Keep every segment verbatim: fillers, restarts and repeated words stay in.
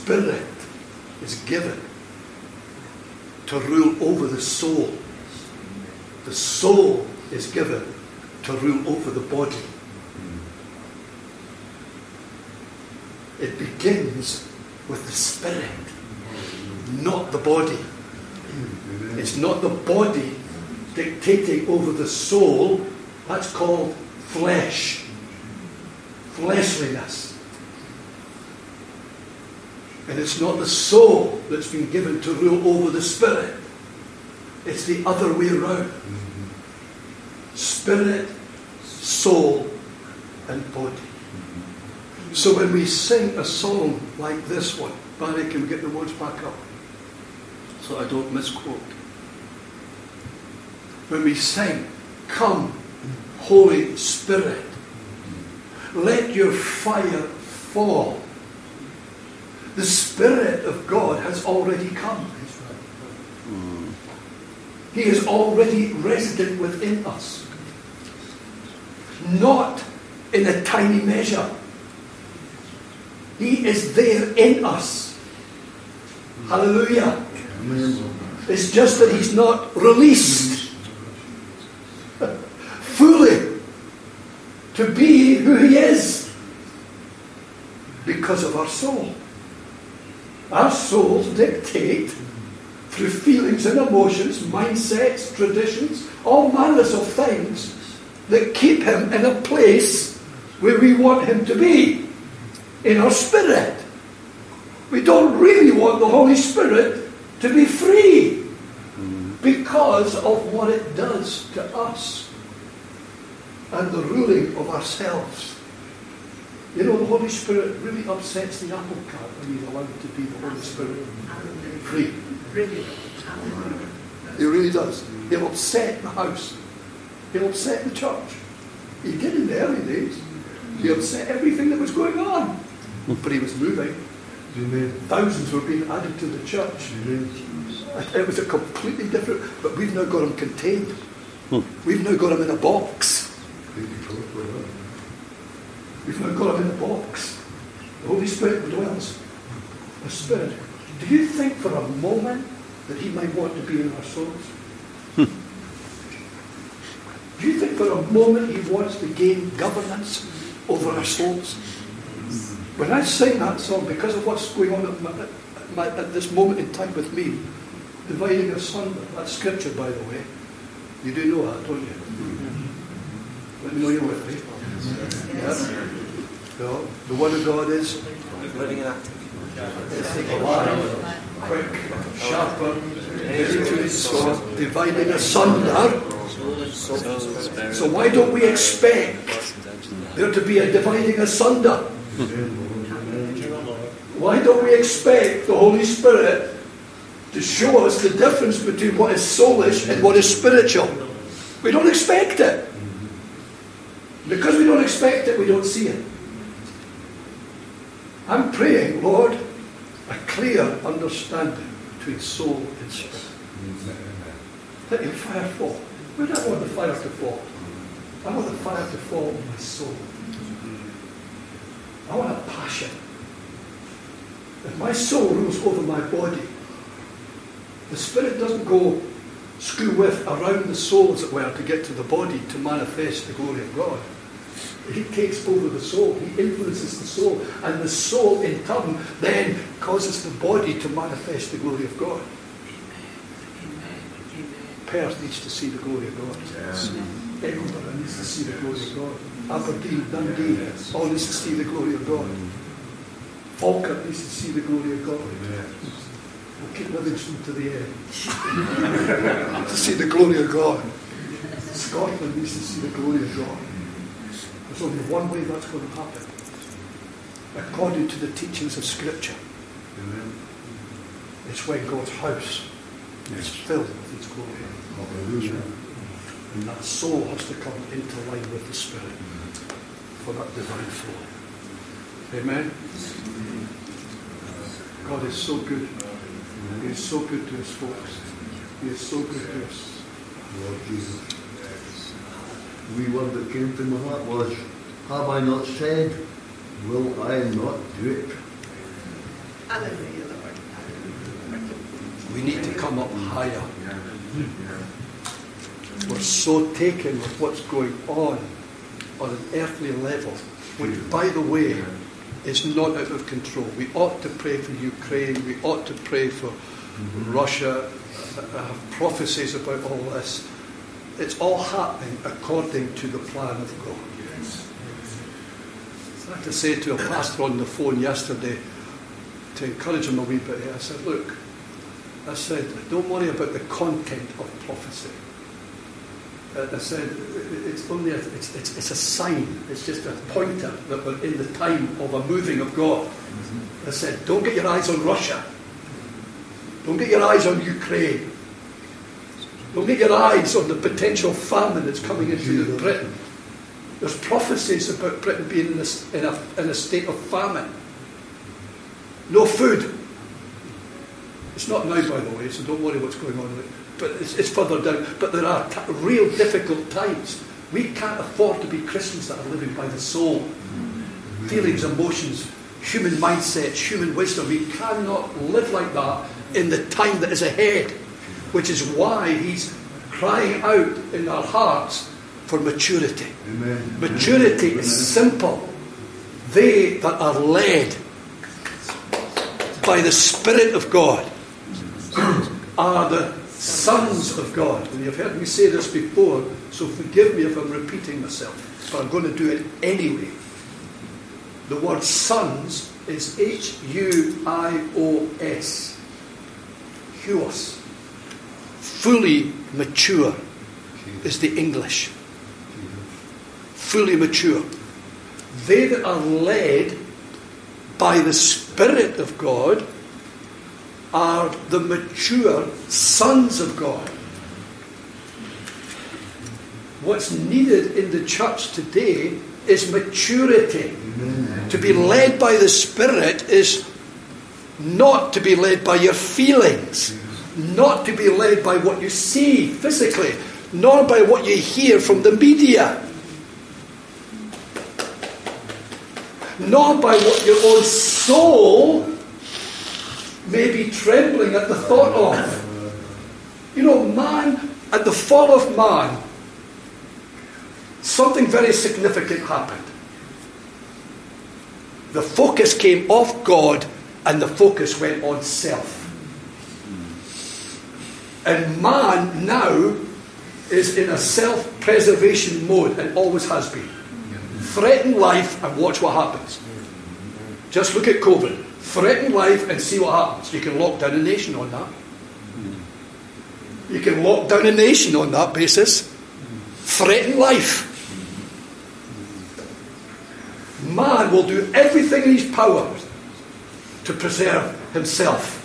Spirit is given to rule over the soul. The soul is given to rule over the body. It begins with the Spirit, not the body. It's not the body dictating over the soul. That's called flesh. Fleshliness. And it's not the soul that's been given to rule over the Spirit. It's the other way around. Spirit, soul, and body. So when we sing a song like this one, Barry, can we get the words back up so I don't misquote? When we sing, "Come, Holy Spirit, let your fire fall." The Spirit of God has already come. He is already resident within us. Not in a tiny measure. He is there in us. Hallelujah. It's just that He's not released fully to be who He is because of our soul. Our souls dictate through feelings and emotions, mindsets, traditions, all manners of things that keep Him in a place where we want Him to be, in our spirit. We don't really want the Holy Spirit to be free because of what it does to us and the ruling of ourselves. You know, the Holy Spirit really upsets the apple cart when He's allowed to be the Holy Spirit free. Really? He really does. He'll upset the house. He'll upset the church. He did in the early days. He upset everything that was going on. But He was moving. Amen. Thousands were being added to the church. Amen. It was a completely different, but we've now got Him contained. We've now got Him in a box. We've now got Him in a box. The Holy Spirit dwells. The Spirit. Do you think for a moment that He might want to be in our souls? Do you think for a moment He wants to gain governance over our souls? When I sing that song, because of what's going on at, my, at, my, at this moment in time with me, dividing asunder, that's scripture, by the way. You do know that, don't you? Let me know you're with me. Yes. No, the Word of God is living and active. It's alive, quick, sharper, two-edged sword, dividing asunder. So why don't we expect there to be a dividing asunder? Why don't we expect the Holy Spirit to show us the difference between what is soulish and what is spiritual? We don't expect it. Because we don't expect it, we don't see it. I'm praying, Lord, a clear understanding between soul and spirit. Let your fire fall. Where do I want the fire to fall? I want the fire to fall on my soul. I want a passion. If my soul rules over my body, the Spirit doesn't go screw with around the soul, as it were, to get to the body to manifest the glory of God. He takes over the soul. He influences the soul. And the soul, in turn, then causes the body to manifest the glory of God. Perth needs to see the glory of God. Yes. Edinburgh needs to see the glory of God. Aberdeen, Dundee, all needs to see the glory of God. Falkirk needs to see the glory of God. We'll keep Livingston to the end. To see the glory of God. Scotland needs to see the glory of God. There's only one way that's going to happen. According to the teachings of Scripture. Amen. It's when God's house is filled with His glory. Hallelujah. And that soul has to come into line with the Spirit for that divine flow. Amen. God is so good. He is so good to His folks. He is so good to us. Lord Jesus. The wee word that came to my heart was, have I not said, will I not do it? Hallelujah, Lord. We need to come up higher. We're so taken with what's going on on an earthly level, which, by the way, is not out of control. We ought to pray for Ukraine. We ought to pray for Russia. I have prophecies about all this. It's all happening according to the plan of God. I had to say to a pastor on the phone yesterday, to encourage him a wee bit, I said, look, I said, don't worry about the content of prophecy. Uh, I said, it's only a, it's, it's, it's a sign, it's just a pointer that we're in the time of a moving of God. Mm-hmm. I said, don't get your eyes on Russia. Don't get your eyes on Ukraine. Don't get your eyes on the potential famine that's coming into Britain. There's prophecies about Britain being in a, in a, in a state of famine. No food. It's not now, by the way, so don't worry what's going on. But it's, it's further down. But there are t- real difficult times. We can't afford to be Christians that are living by the soul. Mm-hmm. Feelings, emotions, human mindsets, human wisdom. We cannot live like that in the time that is ahead. Which is why he's crying out in our hearts for maturity. Amen. Maturity Amen. Is simple. They that are led by the Spirit of God are the sons of God. And you've heard me say this before, so forgive me if I'm repeating myself, but I'm going to do it anyway. The word sons is H U I O S. Huos. Fully mature is the English. Fully mature. They that are led by the Spirit of God are the mature sons of God. What's needed in the church today is maturity. Amen. To be led by the Spirit is not to be led by your feelings, not to be led by what you see physically, nor by what you hear from the media, nor by what your own soul may be trembling at the thought of. You know, man, at the fall of man, something very significant happened. The focus came off God and the focus went on self. And man now is in a self-preservation mode and always has been. Threaten life and watch what happens. Just look at COVID. Threaten life and see what happens. You can lock down a nation on that. You can lock down a nation on that basis. Threaten life. Man will do everything in his power to preserve himself.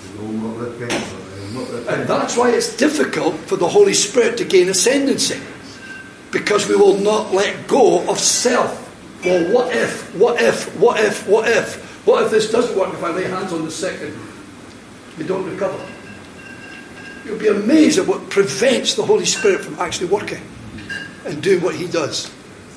And that's why it's difficult for the Holy Spirit to gain ascendancy. Because we will not let go of self. Well, what if, what if, what if, what if? What if this doesn't work? If I lay hands on the sick and we don't recover? You'll be amazed at what prevents the Holy Spirit from actually working and doing what he does.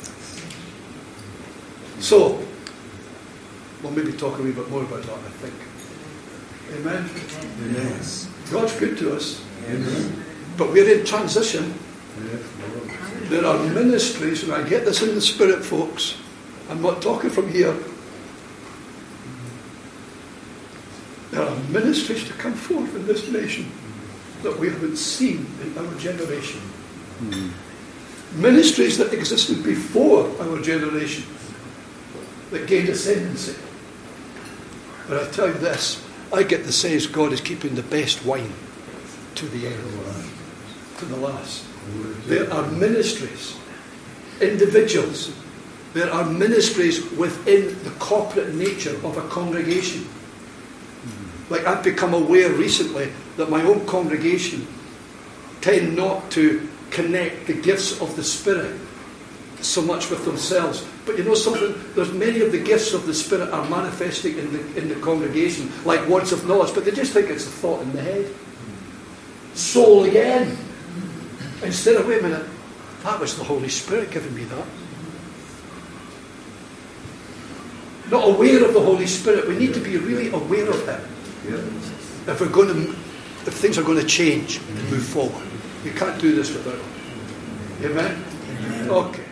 So, we'll maybe talk a wee bit more about that, I think. Amen? Amen. God's good to us. Amen. But we're in transition. There are ministries, and I get this in the Spirit, folks. I'm not talking from here. There are ministries to come forth in this nation that we haven't seen in our generation. Mm-hmm. Ministries that existed before our generation that gained ascendancy. But I tell you this, I get the sense God is keeping the best wine to the end, to the last. There are ministries, individuals. There are ministries within the corporate nature of a congregation. Like I've become aware recently that my own congregation tend not to connect the gifts of the Spirit so much with themselves. But you know something? There's many of the gifts of the Spirit are manifesting in the in the congregation, like words of knowledge, but they just think it's a thought in the head. Soul again. Instead of, wait a minute, that was the Holy Spirit giving me that. Not aware of the Holy Spirit. We need to be really aware of Him. Yeah. If we're going to, if things are going to change and move forward, we can't do this without Him. Amen? Okay.